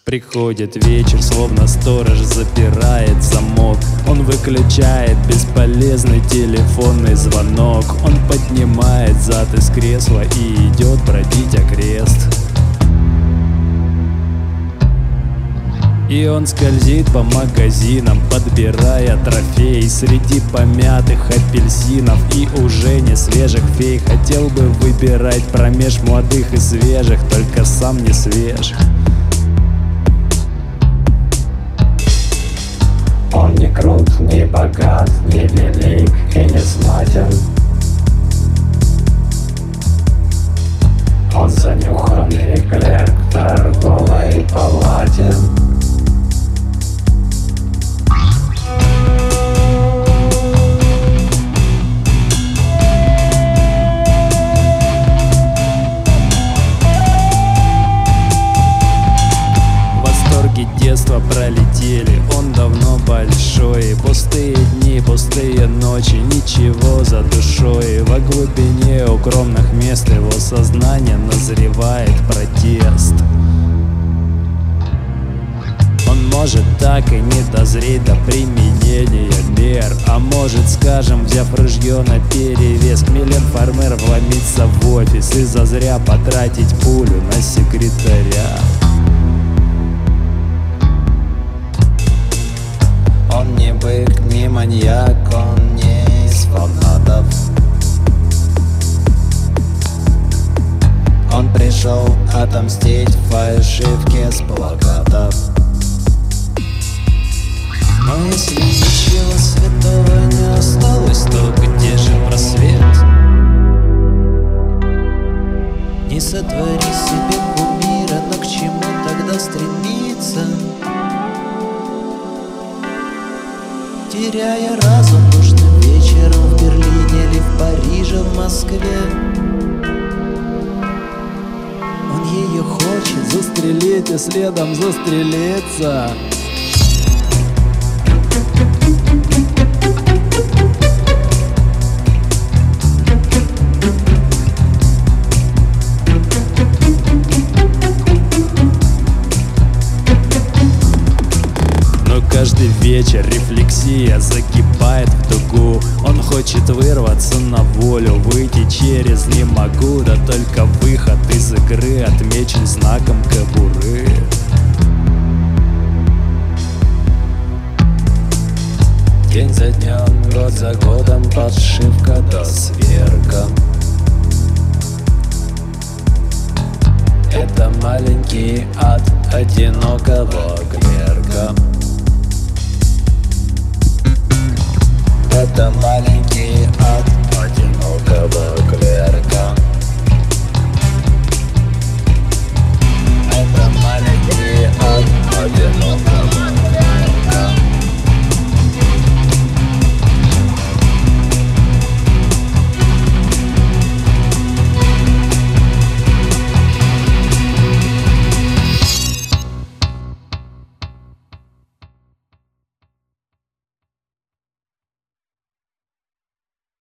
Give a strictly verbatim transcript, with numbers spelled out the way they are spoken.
Приходит вечер, словно сторож запирает замок. Он выключает бесполезный телефонный звонок. Он поднимает зад из кресла и идет бродить окрест. И он скользит по магазинам, подбирая трофей среди помятых апельсинов и уже не свежих фей. Хотел бы выбирать промеж молодых и свежих, только сам не свеж. Он не крут, не богат, не велик и не знатен. Он занюханный клерк в торговой палате. Детства пролетели, он давно большой. Пустые дни, пустые ночи, ничего за душой. Во глубине укромных мест его сознание назревает протест. Он может так и не дозреть до применения мер. А может, скажем, взяв ружье на перевес, Милен-фармер вломиться в офис и зазря потратить пулю на секретаря. Он не бык, не маньяк, он не из фанатов. Он пришел отомстить фальшивке с плакатов. Но если ничего святого не осталось, то где же просвет? Не сотвори себе кумира, но к чему тогда стремиться? Теряя разум душным вечером в Берлине или в Париже, в Москве. Он ее хочет застрелить и следом застрелиться. Каждый вечер рефлексия закипает в дугу. Он хочет вырваться на волю, выйти через «не могу». Да только выход из игры отмечен знаком кобуры. День за днем, год за годом, подшивка до сверка. Это маленький ад одинокого клерка. Это маленький ад одинокого клерка.